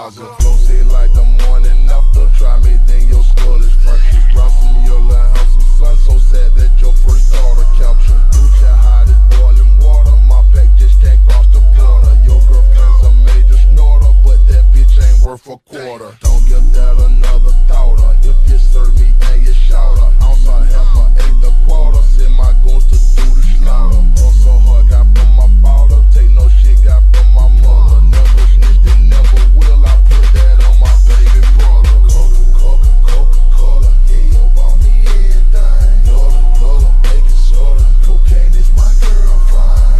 plaza. Flow see like the morning after. Try me, then your skull is fractured. Ransom your little handsome son, so sad that your first daughter captured. Gucci hot as boiling water. My pack just can't cross the border. Your girlfriend's a major snorter, but that bitch ain't worth a quarter. Don't give that another thought. If you serve me and you shout her, ounce I have my eighth a quarter. Send my goons to do the slaughter. Also hard got from my father. Take no shit got from my mother. Never snitched and never will. I put that on my baby brother. Coca-Cola, yeah, you bought me everything. Dollar, baking soda. Cocaine is my girlfriend.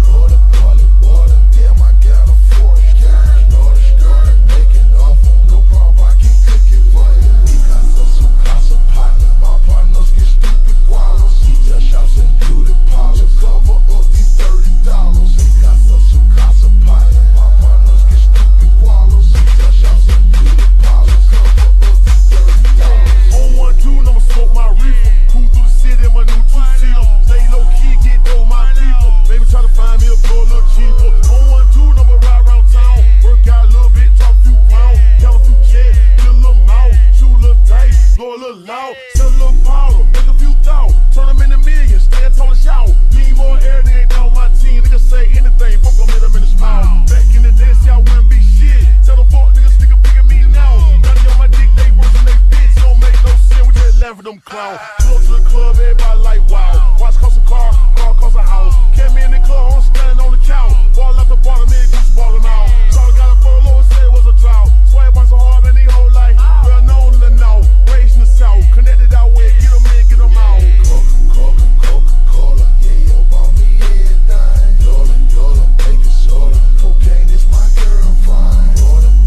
Water. Damn, I got a force gang. Started making offer. No problem, I can cook it for you. Mi casa, su casa, partner. My partners get stupid gualos. Detail shops and beauty parlors. Cover up these $30. Mi casa, su casa, partner. My partners get stupid gualos. Detail shops and beauty parlors. Cover up these $30. On 1-2, I'ma smoke my reefer. Cool through the city in my new two-seater. Stay low key, get dough, my people. Maybe try to find me a floor a little cheaper. On 1-2, I'ma ride around town. Work out a little bit, drop a few pounds. Count a few checks, get a little mouth. Shoot a little dice, blow a little loud. Sell a little powder, make a few thou. Turn them into millions, stand tall and shout. Need more air, they ain't down my team. Niggas say anything, fuck them, hit them in the smile. Back in the day, see I wouldn't be shit. Tell them fuck niggas, nigga bigger me now. Got on my dick, they worse than they bitch. Don't make no sense, we just laugh at them clowns. Pull up to the club, everybody like wow. Watch cost a car cost a house. Came in the club, I'm standing on the couch. Ball out the bottom, man, goose ballin' out. Charlie got a photo and said it was a drought. Swag bunch so hard, man, they whole life. Well known in the now, raised in the south. Connected out way, get them in, get them out. Coca-Cola, yeah, you bought me everything. Dollar, baking soda. Cocaine is my girlfriend.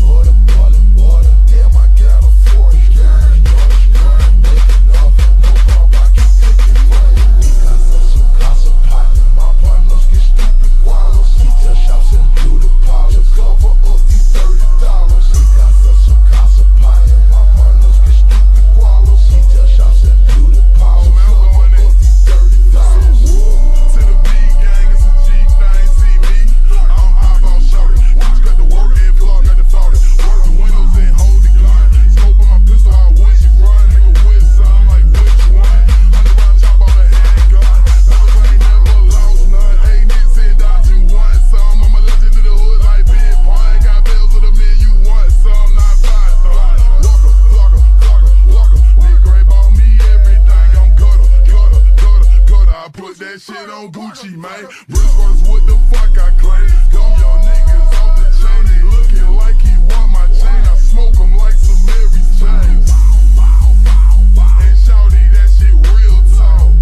Water. Damn, I got a force gang. Started making offer. No problem, I can cook it for you. Mi casa, su casa, partner. My partners get stupid gualos. Detail shops and beauty parlors. Cover up these $30. Mi casa, su casa, partner. My partners get stupid gualos. Detail shops and beauty parlors. Cover up these $30. To the B gang, it's a G thing, see me. I'm eyeball shorty. Bitch got the work and vlog got the 40. Work the windows and hold the gun. Scope on my pistol, I when she run. Nigga with some like which one? Underground chop on a handgun. Never ain't never lost none. Hey, niggas sitting down, you want some. I'm a legend to the hood like Big Pun. Got bells with a man, you want some. Not five, Walker. Nigga Gray bought me everything. I'm gutter. I put that shit on Gucci, man. Briscoes, what the fuck I claim? Dumb young niggas off the chain. He looking like he want my chain. I smoke him like some Mary's chains. And shawty, that shit real talk.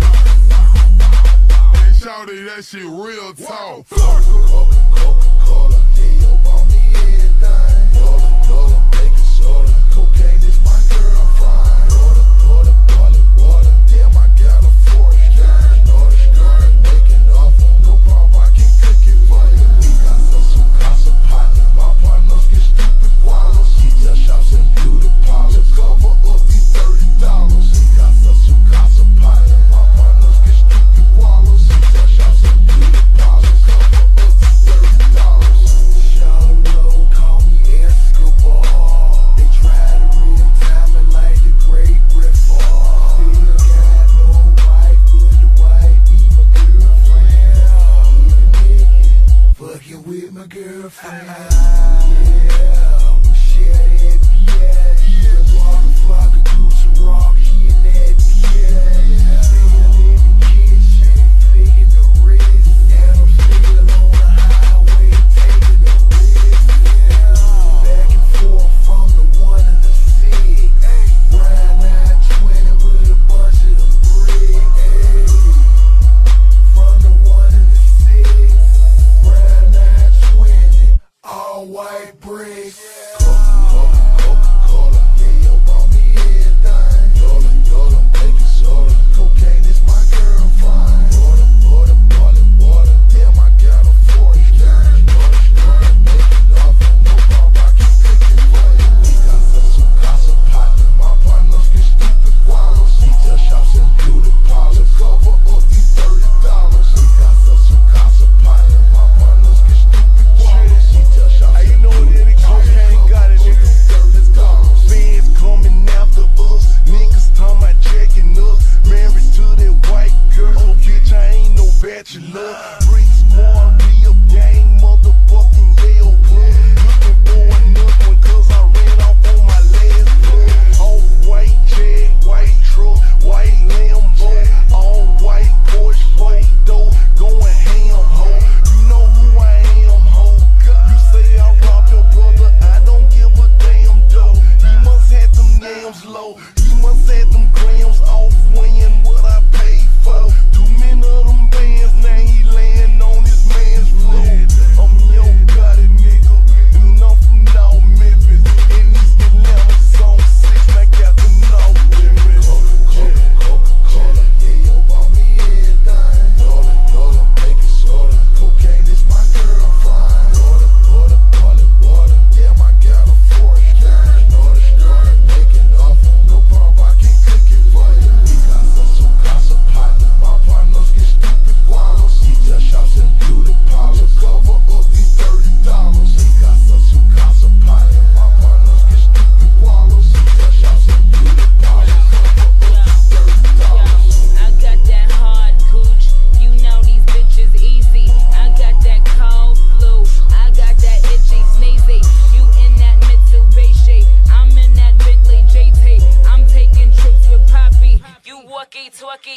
Coca-Cola, yeah, you bought me everything. Dollar, baking soda. Cocaine is my girlfriend. Water. Damn, I got a force gang. Started making offer. No problem, I can cook it for you. Mi casa, su casa, partner. My partners get stupid gualos. Detail shops and beauty parlors. Cover up these $30. Mi casa, su casa, partner. My partners get stupid gualos. Detail shops and beauty parlors. Cover up these $30. Shallow, call me Escobar. They try to real time it like the great Ripper. Still got no wife, but the wife be my girlfriend. Even fucking with my girlfriend. Yeah, we share that bitch. Even motherfucker do some rock in that bitch. Still in the kitchen, faking the wrist. And I'm still on the highway, taking the risk. Back and forth from the 1 to the 6. Ride 920 with a bunch of them bricks. From the 1 to the 6. Ride 920, all white bricks. Coca-Cola.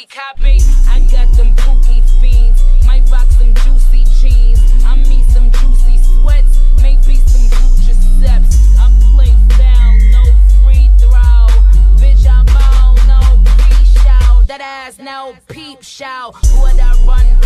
copy. I got them pookie fiends, might rock some juicy jeans. I mean some juicy sweats, maybe some blue Giuseppe's. I play foul, no free throw. Bitch, I ball, no pre-show. That ass, no peep show. Would I run